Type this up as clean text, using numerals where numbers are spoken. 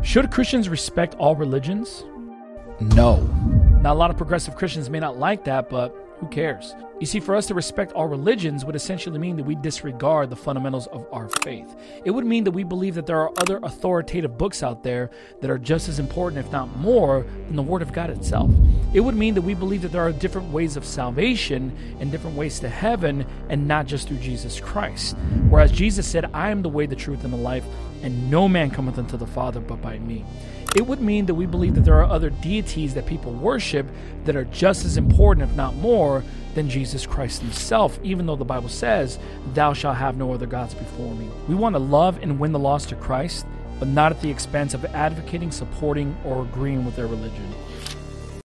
Should Christians respect all religions? No. Now, a lot of progressive Christians may not like that, but who cares? You see, for us to respect all religions would essentially mean that we disregard the fundamentals of our faith. It would mean that we believe that there are other authoritative books out there that are just as important, if not more, than the Word of God itself. It would mean that we believe that there are different ways of salvation and different ways to heaven, and not just through Jesus Christ. Whereas Jesus said, I am the way, the truth, and the life, and no man cometh unto the Father but by me. It would mean that we believe that there are other deities that people worship that are just as important, if not more, than Jesus Christ himself, even though the Bible says, thou shalt have no other gods before me. We want to love and win the lost to Christ, but not at the expense of advocating, supporting, or agreeing with their religion.